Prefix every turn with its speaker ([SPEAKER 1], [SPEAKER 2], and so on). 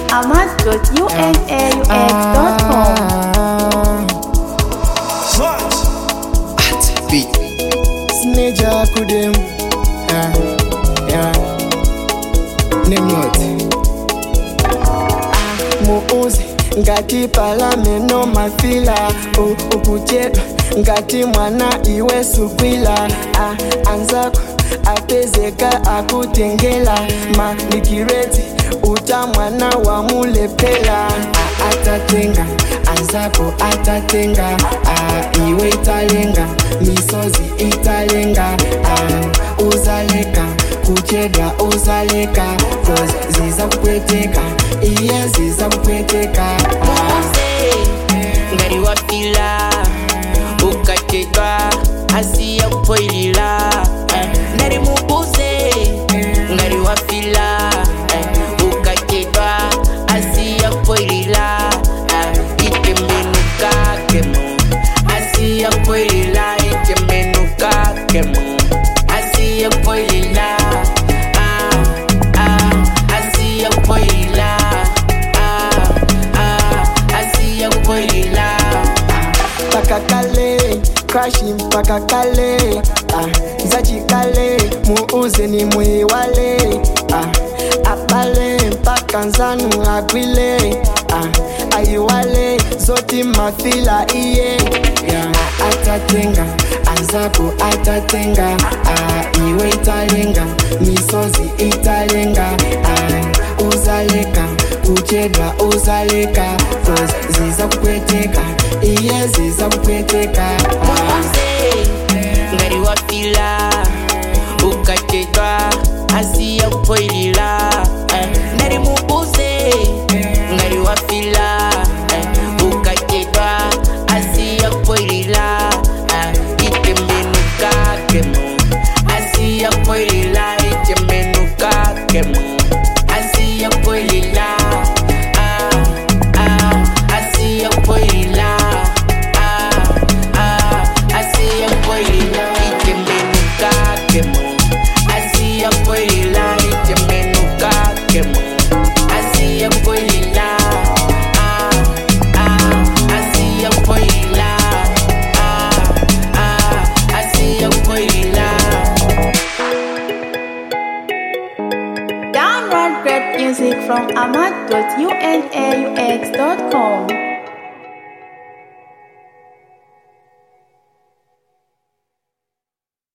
[SPEAKER 1] ahmad.unaux.com.
[SPEAKER 2] Beat. Sneja kudem. Name not. Muuzi ngati palameno mafila ukuchedwa ngati mwana iwe sukwila anzako apezeka akutengela manikireti uta mwana wa mulepela atatenga anzako atatenga iwe italenga misozi italenga uzaleka kuchedwa uzaleka cause ziza kupweteka iye ziza kupweteka
[SPEAKER 3] ngari wafila ukachedwa asiya kupoilila ndari mubuze ngari wafila ukachedwa asiya kupoilila itemenuka kemo asiya kupoilila itemenuka kemo asiya kupoilila asiya kupoilila asiya kupoilila
[SPEAKER 2] paka kale crashing paka kale zachi kale muuze ni mwiwale apale mpaka nzanu agwile aiwale zoti mafila iye atatenga anzako atatenga iwe italenga misozi italenga uzaleka kuchedwa uzaleka cause ziza kupweteka iye ziza kupweteka
[SPEAKER 3] ngari wafila ukachedwa asiya kupoilila ndari mubuze ngari wafila ukachedwa asiya kupoilila itemenuka kemo asiya kupoilila itemenuka kemo asiya kupoilila asiya kupoilila asiya kupoilila itemenuka kemo asiya kupoilila itemenuka kemo asiya kupoilila asiya kupoilila asiya kupoilila.
[SPEAKER 1] Download great music from ahmad.unaux.com.